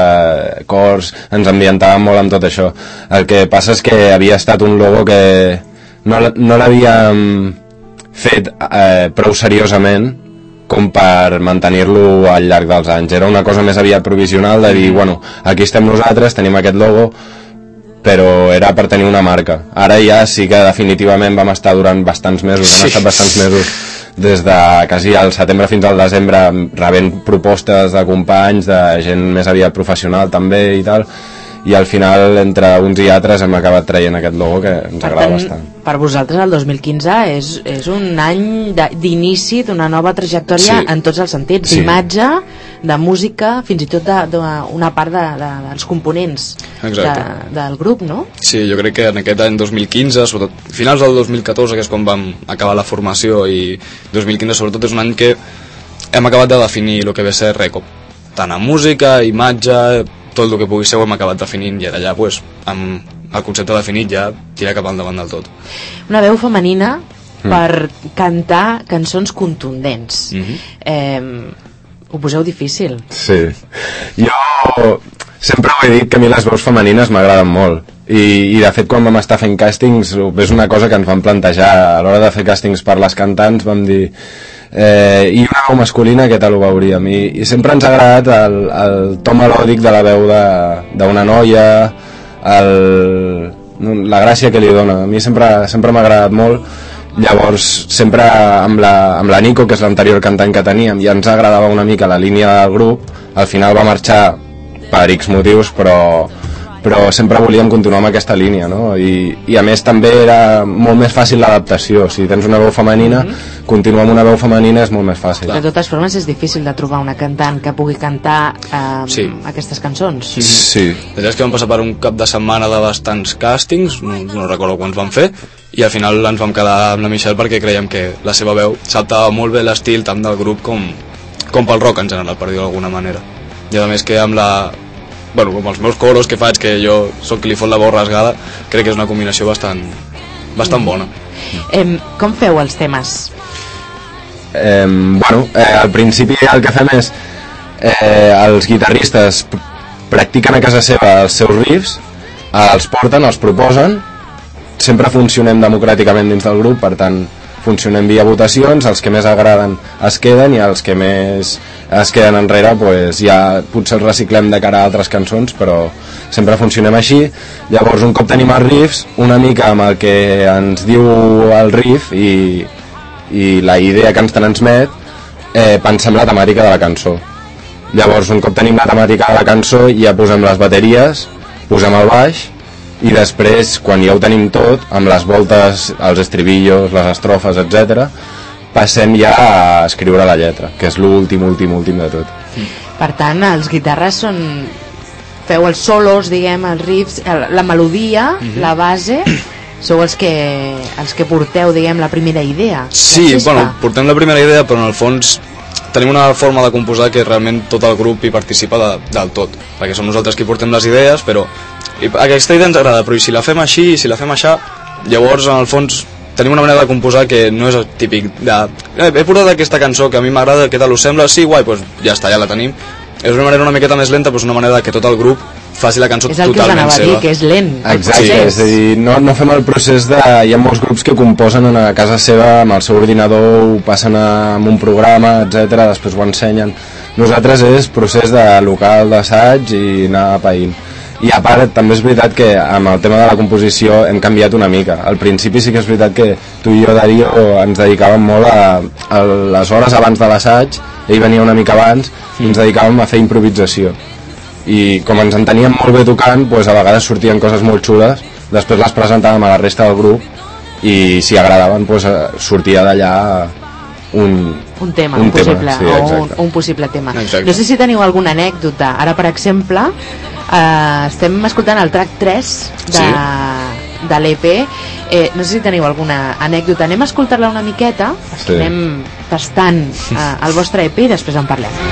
cors, ens ambientàvem molt amb tot això. El que passa és que havia estat un logo que no, no l'havíem fet eh, prou seriosament com per mantenir-lo al llarg dels anys. Era una cosa més aviat provisional de dir, bueno, aquí estem nosaltres, tenim aquest logo, però era per tenir una marca. Ara ja sí que definitivament vam estar durant bastants mesos, sí. hem estat bastants mesos des de quasi al setembre fins al desembre rebent propostes de companys, de gent més aviat professional també i tal, i al final entre uns i altres hem acabat traient aquest logo que ens per agrada tant, bastant. Per vosaltres el dos mil quinze és, és un any d'inici d'una nova trajectòria, sí. en tots els sentits, sí. d'imatge, de música, fins i tot d'una part de, de, dels components de, del grup, no? Sí, jo crec que en aquest any dos mil quinze, sobretot finals del dos mil catorze, que és quan vam acabar la formació, i dos mil quinze sobretot és un any que hem acabat de definir el que ve a ser Recop, tant en música, imatge, tot el que pugui ser ho hem acabat definint, i d'allà pues, amb el concepte definit ja tira cap endavant del tot. Una veu femenina mm. per cantar cançons contundents. Mm-hmm. eh, ho poseu difícil. Sí, jo sempre ho he dit que a mi les veus femenines m'agraden molt, i, i de fet quan vam estar fent càstings és una cosa que ens vam plantejar a l'hora de fer càstings per les cantants, vam dir Eh, i una veu masculina, què tal ho veuríem, i, i sempre ens ha agradat el, el to melòdic de la veu d'una noia, el, la gràcia que li dona. A mi sempre, sempre m'ha agradat molt. Llavors sempre amb la, amb la Nico, que és l'anterior cantant que teníem, ja ens agradava una mica la línia del grup. Al final va marxar per X motius, però però sempre volíem continuar amb aquesta línia, no? I, i a més també era molt més fàcil l'adaptació. Si tens una veu femenina, mm-hmm. continuar amb una veu femenina és molt més fàcil. De totes formes és difícil de trobar una cantant que pugui cantar eh, sí. aquestes cançons. Sí, sí. La veritat és que vam passar per un cap de setmana de bastants càstings, no, no recordo quants vam fer, i al final ens vam quedar amb la Michelle perquè creiem que la seva veu s'adaptava molt bé l'estil tant del grup com, com pel rock en general, per dir-ho d'alguna manera. I a més que amb la... bueno, com els meus coros que faig, que jo soc qui li fot la veu rasgada, crec que és una combinació bastant, bastant bona. Eh, com feu els temes? Eh, bueno, eh, al principi el que fem és eh, els guitarristes practiquen a casa seva els seus riffs, els porten, els proposen, sempre funcionem democràticament dins del grup, per tant funcionem via votacions, els que més agraden es queden i els que més es queden enrere pues, ja potser els reciclem de cara a altres cançons, però sempre funcionem així. Llavors un cop tenim els riffs, una mica amb el que ens diu el riff i, i la idea que ens transmet, eh, pensem la temàtica de la cançó. Llavors un cop tenim la temàtica de la cançó ja posem les bateries, posem el baix i després, quan ja ho tenim tot, amb les voltes, els estribillos, les estrofes, etcètera, passem ja a escriure la lletra, que és l'últim, últim, últim de tot. Per tant, els guitarres són... feu els solos, diguem, els riffs, la melodia, mm-hmm. la base, sou els que, els que porteu, diguem, la primera idea. Sí, bueno, portem la primera idea, però en el fons tenim una forma de composar que realment tot el grup hi participa de, del tot, perquè som nosaltres qui portem les idees, però i aquesta idea ens agrada, però i si la fem així, i si la fem aixà, llavors en el fons tenim una manera de composar que no és típic de, eh, he portat aquesta cançó que a mi m'agrada, què tal us sembla? Sí, guai, doncs ja està, ja la tenim. És una manera una miqueta més lenta, però és una manera que tot el grup faci la cançó totalment seva. És el que us anava a dir, que és lent. Exacte, sí. És a dir, no, no fem el procés de... Hi ha molts grups que composen a casa seva amb el seu ordinador, ho passen a, amb un programa, etcètera, després ho ensenyen. Nosaltres és procés de local d'assaig i anar païnt. I a part també és veritat que amb el tema de la composició hem canviat una mica. Al principi sí que és veritat que tu i jo, Darío, ens dedicàvem molt a, a les hores abans de l'assaig, ell venia una mica abans, i ens dedicàvem a fer improvisació. I com ens enteníem molt bé tocant, doncs a vegades sortien coses molt xules, després les presentàvem a la resta del grup i si agradaven doncs sortia d'allà un, un tema, un, un, possible, tema sí, o un, un possible tema. Exacte. No sé si teniu alguna anècdota. Ara, per exemple, eh, estem escoltant el track tres de, sí. de l'E P. Eh, no sé si teniu alguna anècdota. Anem a escoltar-la una miqueta, sí. Anem tastant eh, el vostre E P i després en parlem.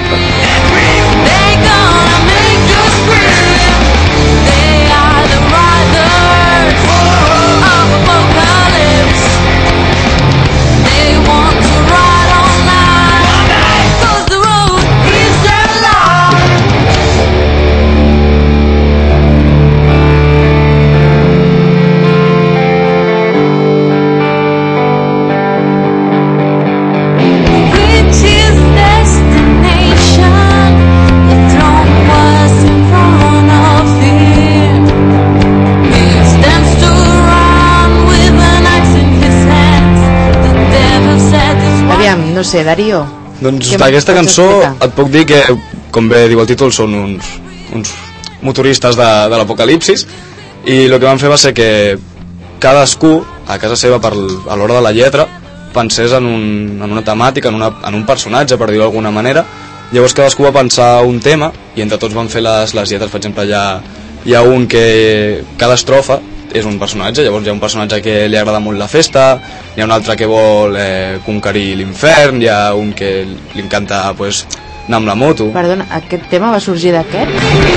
No sé, Darío. Doncs d'aquesta cançó explicar? Et puc dir que, com bé diu el títol, són uns, uns motoristes de, de l'apocalipsis, i el que van fer va ser que cadascú, a casa seva, per, a l'hora de la lletra, pensés en, un, en una temàtica, en, una, en un personatge, per dir-ho d'alguna manera. Llavors cadascú va pensar un tema i entre tots van fer les, les lletres. Per exemple, hi ha, hi ha un que cada estrofa és un personatge, llavors hi ha un personatge que li agrada molt la festa, hi ha un altre que vol eh, conquerir l'infern, hi ha un que li encanta pues, anar amb la moto. Perdona, aquest tema va sorgir d'aquest?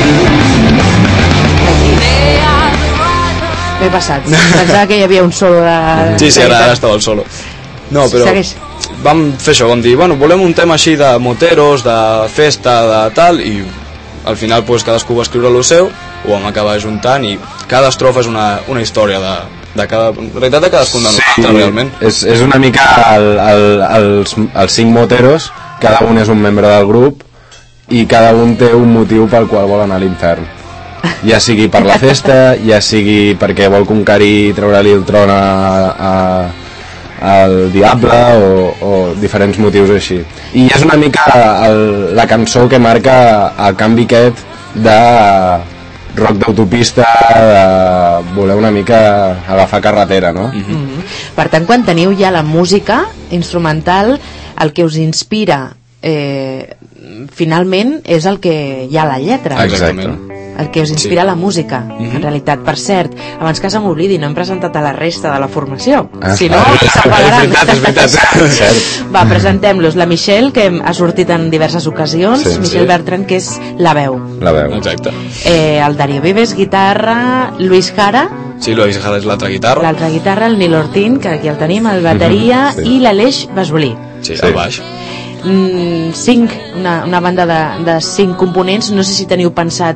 M'he passat, pensava que hi havia un solo de... Sí, sí, ara, ara estava el solo. No, però Segueix. Vam fer això, vam dir, bueno, volem un tema així de moteros, de festa, de tal, i al final pues, cadascú va escriure el seu, ho vam acabar juntant i cada estrofa és una, una història de, de cada, en realitat de cadascun de nosaltres, sí, realment. És, és una mica el, el, els, els cinc moteros, cada un és un membre del grup i cada un té un motiu pel qual vol anar a l'infern. Ja sigui per la festa, ja sigui perquè vol conquerir i treure-li el tron a, a, al diable o, o diferents motius així. I és una mica el, la cançó que marca el canvi aquest de rock d'autopista, de voler una mica agafar carretera, no? Mm-hmm. Per tant, quan teniu ja la música instrumental, el que us inspira eh, finalment és el que hi ha a la lletra. Exactament. El que us inspira sí. La música, mm-hmm. En realitat. Per cert, abans que se m'oblidi, no hem presentat a la resta de la formació. Ah, si no, s'apagaran. És veritat, és veritat. Va, presentem-los. La Michelle, que ha sortit en diverses ocasions, sí, Michelle sí. Bertran, que és la veu. La veu. Exacte. Eh, el Darío Vives, guitarra, Luis Jara. Sí, Luis Jara és l'altra guitarra. L'altra guitarra, el Nil Ortín, que aquí el tenim, el bateria, mm-hmm. Sí. I l'Aleix Basbolí. Sí, el baix. mm, cinc, una, una banda de, de cinc components. No sé si teniu pensat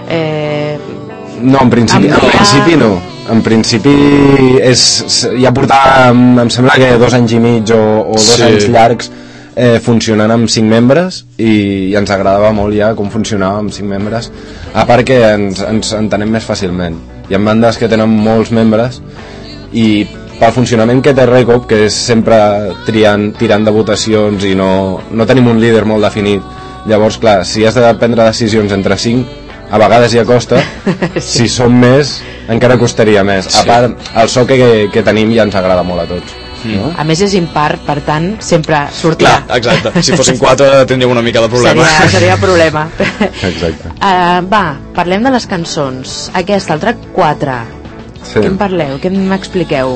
eh, no, en principi, en principi no en principi és, ja portava em sembla que dos anys i mig o, o dos sí. anys llargs eh, funcionant amb cinc membres i, i ens agradava molt ja com funcionava amb cinc membres, a part que ens, ens entenem més fàcilment. Hi ha bandes que tenen molts membres i pel funcionament que té Recop, que és sempre triant, tirant de votacions i no, no tenim un líder molt definit, llavors clar, si has de prendre decisions entre cinc, a vegades ja costa, sí. Si som més encara costaria més, sí. A part el so que, que tenim ja ens agrada molt a tots. No? A més és impar, per tant sempre sortirà. Clar, exacte, si fossin quatre tindríem una mica de problema. Seria, seria problema. Exacte. uh, Va, parlem de les cançons. Aquesta, el track quatre, sí. Què en parleu? Què m'expliqueu?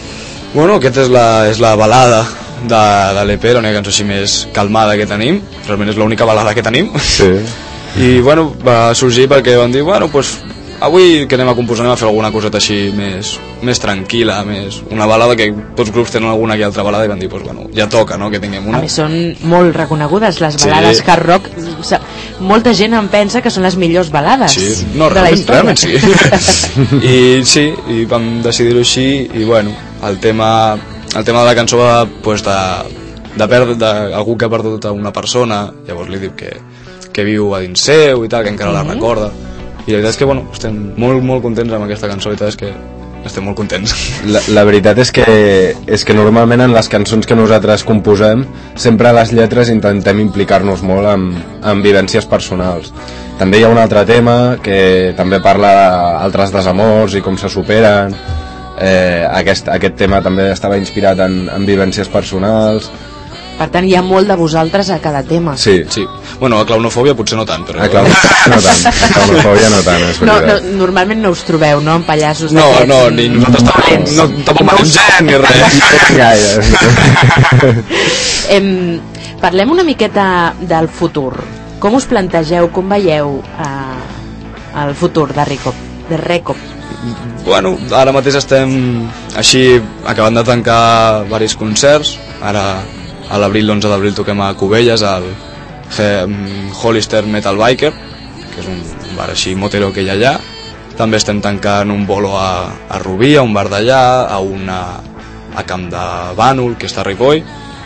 Bueno, aquesta és la, és la balada de, de l'E P, l'única cançó així més calmada que tenim. Realment és l'única balada que tenim. Sí. I bueno, va sorgir perquè van dir, bueno, doncs pues, avui que anem a composar, anem a fer alguna coseta així més, més tranquil·la, més una balada que tots grups tenen alguna que altra balada i van dir, pues, bueno, ja toca, no?, que tinguem una. A més són molt reconegudes les balades, sí. Hard rock, molta gent em pensa que són les millors balades, sí. No, de la història. Realment sí. I sí, i vam decidir-ho així i bueno, el tema, el tema de la cançó va pues, de, de perdre d'algú que ha perdut a una persona, llavors li diu que, que viu a dins seu i tal, que encara mm-hmm. la recorda. I la veritat és que, bueno, estem molt, molt contents amb aquesta cançó, la veritat és que estem molt contents. La, la veritat és que, és que normalment en les cançons que nosaltres composem, sempre a les lletres intentem implicar-nos molt amb, amb vivències personals. També hi ha un altre tema que també parla d'altres desamors i com se superen. Eh, aquest, aquest tema també estava inspirat en, en vivències personals. Per tant, hi ha molt de vosaltres a cada tema. Sí, sí. Bueno, a Clownofòbia potser no tant, però... A Clownofòbia no tant, a Clownofòbia no tant, és no, no, normalment no us trobeu, no?, en pallassos no, d'aquests... No, ni nosaltres tampoc, no, tampoc matem gent ni res. Ja, ja. em, parlem una miqueta del futur. Com us plantegeu, com veieu eh, el futur de Recop? De Recop? Bueno, ara mateix estem així acabant de tancar diversos concerts. Ara a l'abril, l'onze d'abril toquem a Cubelles al Hollister Metal Biker, que és un bar així motero que hi ha allà. També estem tancant un bolo a, a Rubí, a un bar d'allà, a una a Camp de Bànol, que està a Ripoll,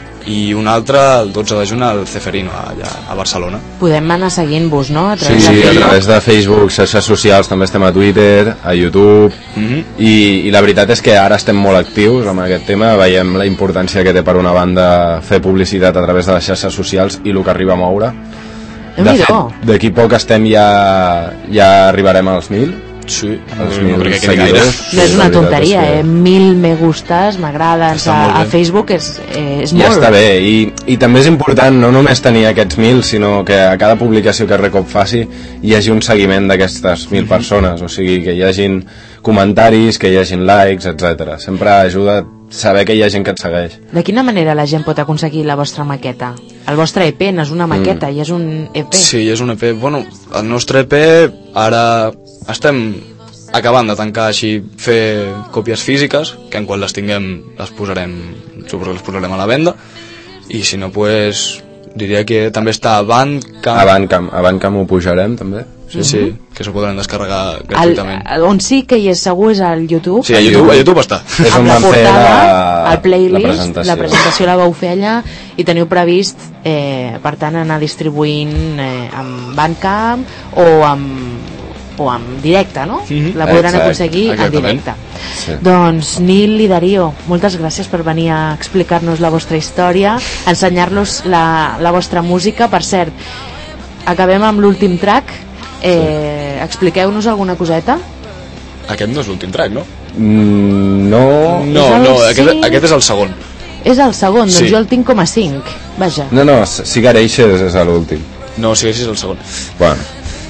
i un altre el dotze de juny al Ceferino, allà a Barcelona. Podem anar seguint-vos, no? A sí, sí, a través de Facebook, xarxes socials, també estem a Twitter, a YouTube, mm-hmm. i, i la veritat és que ara estem molt actius amb aquest tema, veiem la importància que té per una banda fer publicitat a través de les xarxes socials i el que arriba a moure. De fet, d'aquí poc estem ja, ja arribarem als mil. Sí, els no, mil no seguidors. No és una tonteria, eh? Mil me gustes, m'agrades a, a Facebook és, eh, és molt. Ja està bé, i, i també és important no només tenir aquests mil, sinó que a cada publicació que Recop faci hi hagi un seguiment d'aquestes mil mm-hmm. persones, o sigui, que hi hagin comentaris, que hi hagin likes, etcètera. Sempre ajuda saber que hi ha gent que et segueix. De quina manera la gent pot aconseguir la vostra maqueta? El vostre E P no és una maqueta, mm. i és un E P. Sí, és un E P. Bueno, el nostre E P ara estem acabant de tancar així, fer còpies físiques, que en quan les tinguem les posarem, suposo que les posarem a la venda, i si no, pues, diria que també està a Bandcamp. A Bandcamp, a Bandcamp ho pujarem també. Sí, mm-hmm. sí, que s'ho podran descarregar gratuïtament. El, on sí que hi és segur és al YouTube. Sí, a YouTube, a YouTube està. És on van fer la, el playlist, la presentació. la presentació la vau fer allà i teniu previst, eh, per tant, anar distribuint eh, amb Bandcamp o amb, o amb directe, no? Mm-hmm. La podran Exacte, aconseguir en directe. Sí. Doncs Nil i Darío, moltes gràcies per venir a explicar-nos la vostra història, ensenyar-nos la, la vostra música. Per cert, acabem amb l'últim track. Eh, sí. Expliqueu-nos alguna coseta. Aquest no és l'últim track, no? Mm, no, no, no aquest, aquest és el segon. És el segon, doncs sí. Jo el tinc com a cinc. Vaja. No, no, Cigareixes és l'últim. No, Cigareixes és el segon. Bueno.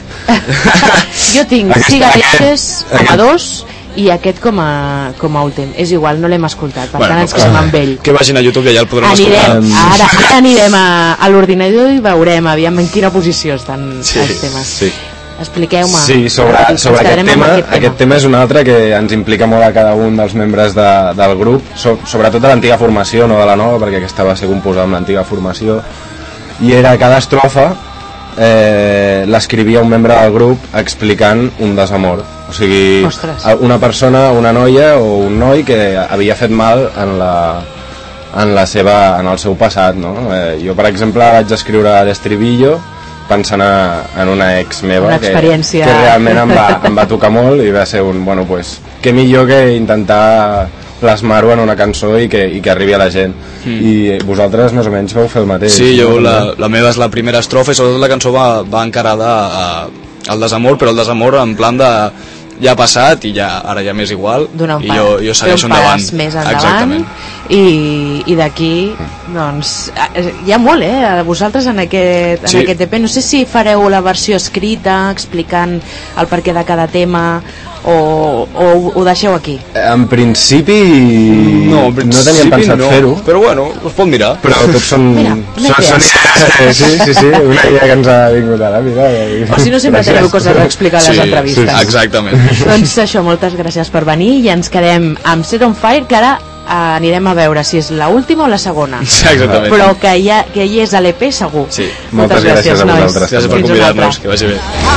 Jo tinc Cigareixes com a dos i aquest com a, com a últim. És igual, no l'hem escoltat, per bueno, tant ens quedem amb ell. Que vagin a YouTube i allà el podrem anirem, escoltar. Ara, ara anirem a, a l'ordinador i veurem aviam en quina posició estan sí, els temes. Sí. expliqueu-me. Sí, sobre, sobre aquest tema, aquest tema aquest tema és un altre que ens implica molt a cada un dels membres de, del grup, so, sobretot de l'antiga formació, no de la nova, perquè aquesta va ser composada amb l'antiga formació, i era cada estrofa eh, l'escrivia un membre del grup explicant un desamor, o sigui, Ostres. una persona, una noia o un noi que havia fet mal en la en la seva, en el seu passat, no? Eh, jo, per exemple, vaig escriure l'Estribillo pensant a, en una ex meva una que, experiència que realment em va, em va tocar molt i va ser un, bueno, pues, què millor que intentar plasmar-ho en una cançó i que, i que arribi a la gent. Mm. I vosaltres més o menys vau fer el mateix. Sí, jo, no? la, la meva és la primera estrofa i sobretot la cançó va, va encarada a, al desamor, però el desamor en plan de ja ha passat i ja, ara ja m'és igual i jo, jo segueixo endavant, més endavant. Exactament. i, i d'aquí doncs hi ha molt eh, vosaltres en aquest, en sí. aquest E P. No sé si fareu la versió escrita explicant el perquè de cada tema o, o ho deixeu aquí. En principi no, en principi no teníem pensat no, fer-ho, però bueno, es pot mirar, però tots són, mira, són, són idees, sí, sí, sí, una idea que ens ha vingut ara, mira, o si no sempre teniu coses a explicar a les sí, entrevistes. Sí, exactament. Doncs això, moltes gràcies per venir i ens quedem amb Set on Fire, que ara Uh, anirem a veure si és l'última o la segona. Sí, exactament. Però que hi, ha, que hi és a l'E P segur. Sí. Moltes, Moltes gràcies, gràcies a vosaltres. Gràcies per convidar-nos, que vagi bé.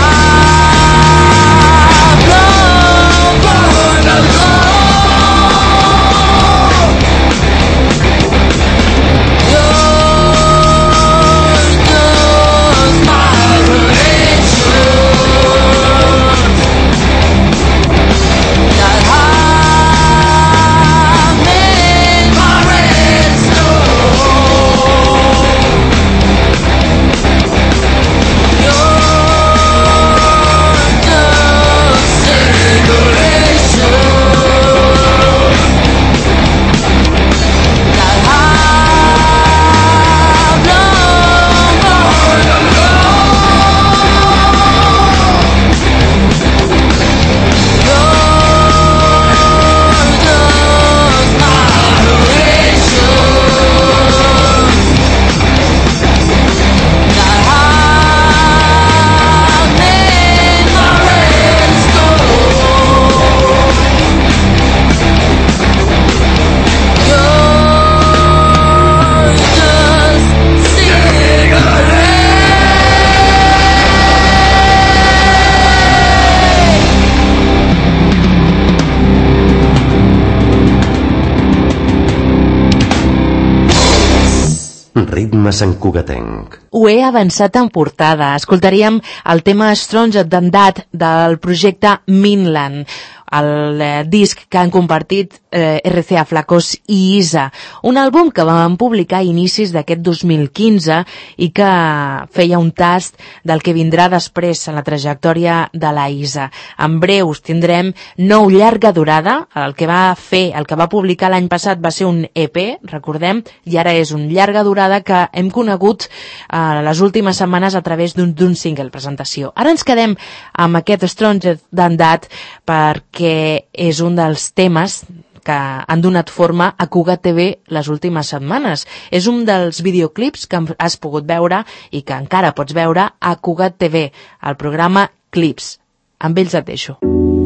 Ritme santcugatenc. Ho he avançat en portada. Escoltaríem el tema Stronger Than That del projecte Mainland, el eh, disc que han compartit eh, R C A Flacos i Isa, un àlbum que vam publicar a inicis d'aquest dos mil quinze i que feia un tast del que vindrà després en la trajectòria de la Isa. En breus tindrem nou llarga durada. El que va fer, el que va publicar l'any passat va ser un E P, recordem, i ara és un llarga durada que hem conegut eh, les últimes setmanes a través d'un single presentació. Ara ens quedem amb aquest Stronger Than That perquè és un dels temes que han donat forma a Cugat T V les últimes setmanes. És un dels videoclips que has pogut veure i que encara pots veure a Cugat T V, al programa Clips. Amb ells et deixo.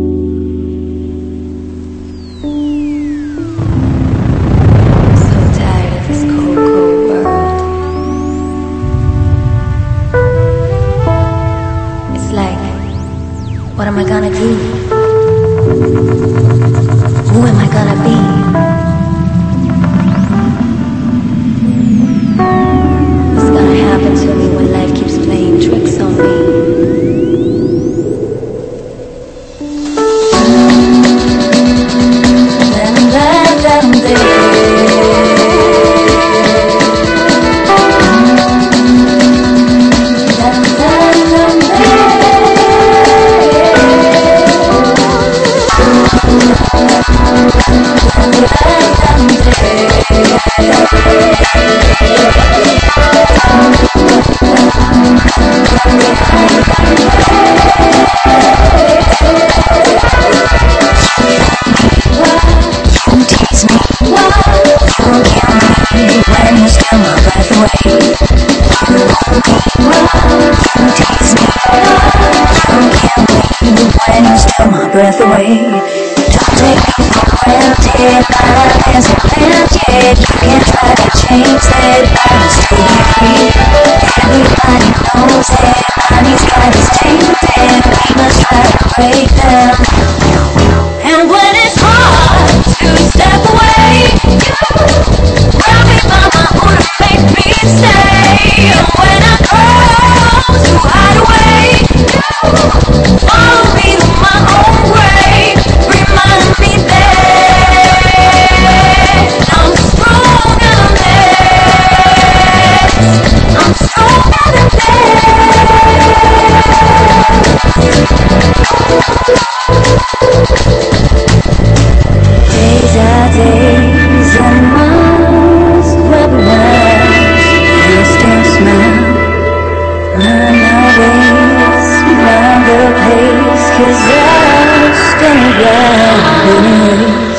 What am I gonna do? Who am I gonna be? What's gonna happen to me when life keeps playing tricks on me? Don't my breath away. Don't take me for granted, love isn't planned yet. You can try to change that, I was taking free. Everybody knows it, money's got us tainted. We must try to break them. And when it's hard to step away, you grab me by my arm and make me stay. And when I close to hide away, you follow me to my own grave. Remind me that I'm stronger than this. I'm stronger than this. Days are days and months, rubber miles, you still smile. Run always round the place, 'cause I'll stay around anyways.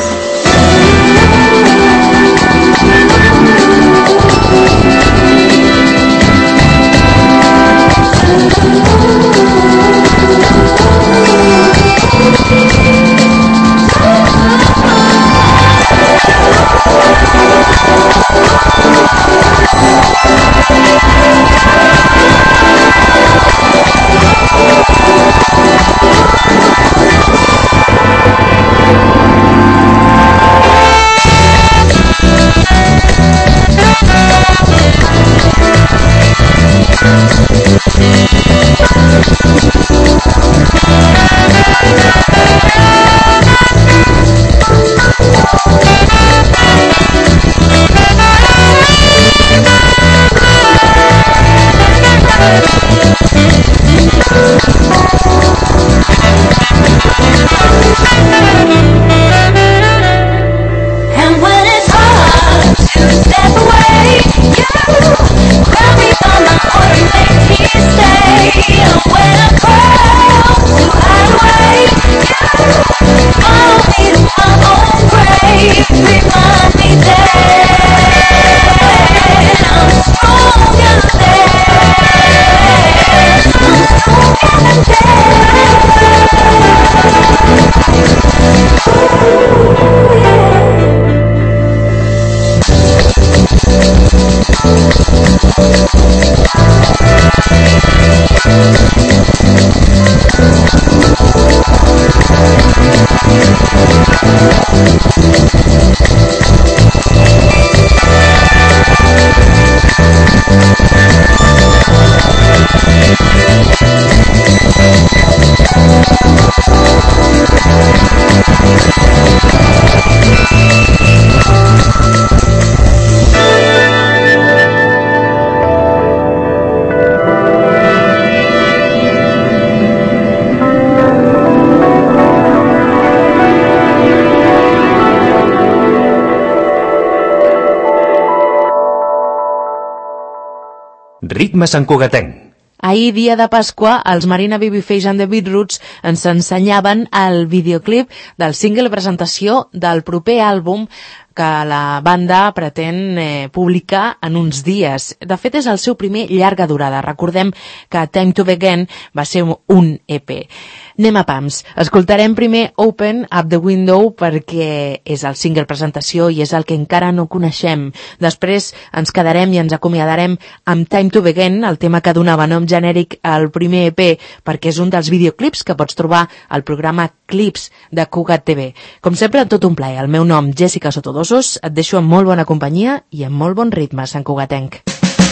Ritme santcugatenc. Ahir, dia de Pasqua, els Marina Babyface and the Beatroots ens ensenyaven el videoclip del single presentació del proper àlbum que la banda pretén eh, publicar en uns dies. De fet, és el seu primer llarga durada. Recordem que Time to Begin va ser un E P. Anem a pams. Escoltarem primer Open Up the Window perquè és el single presentació i és el que encara no coneixem. Després ens quedarem i ens acomiadarem amb Time to Begin, el tema que donava nom genèric al primer E P, perquè és un dels videoclips que pots trobar al programa Clips de Cugat T V. Com sempre, tot un plaer. El meu nom, Jessica Sotodosos, et deixo amb molt bona companyia i amb molt bon ritme santcugatenc.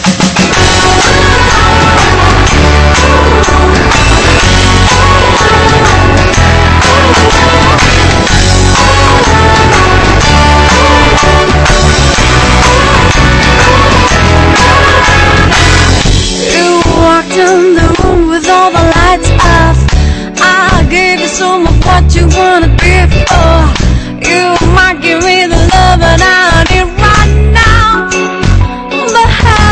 You walked in the room with all the lights off. I gave you some of what you wanted before. You might give me the love and I need right now, but how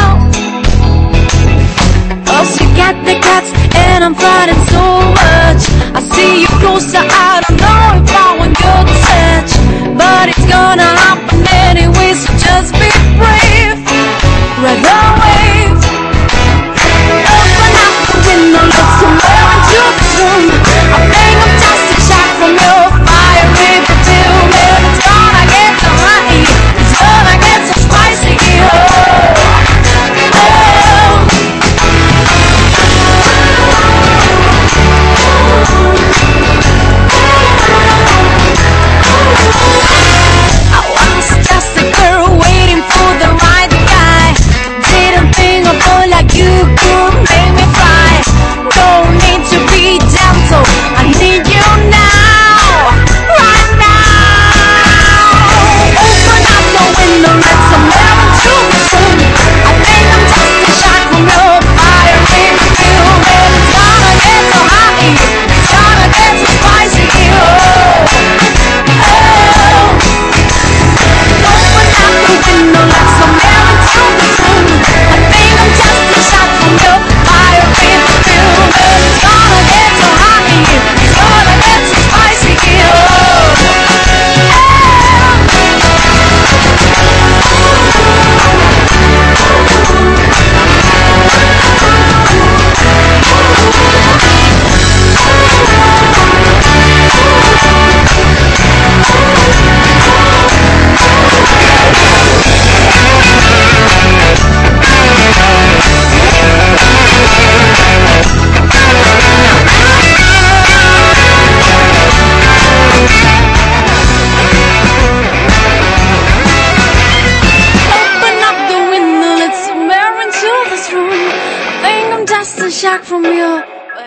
and shock from you.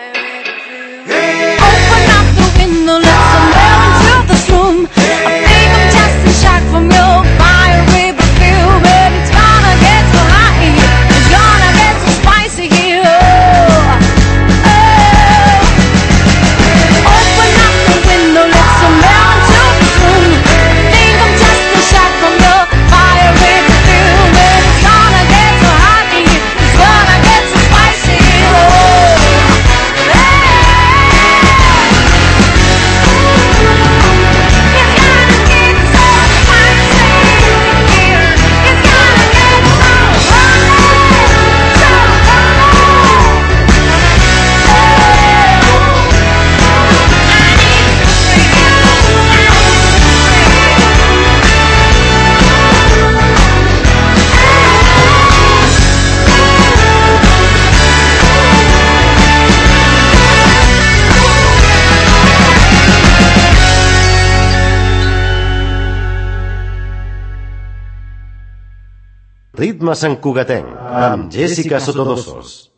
Open up the window, let some air into this room. I think I'm just in shock from your fiery perfume. And it's gonna get so hot in here, it's gonna get so spicy here. Oh, oh. Open up the window, let some air into this room. I think I'm just in shock from your fiery perfume. And it's gonna get so hot in here, it's gonna get so spicy here. Oh. Ritme santcugatenc, amb Jessica Sotodosos.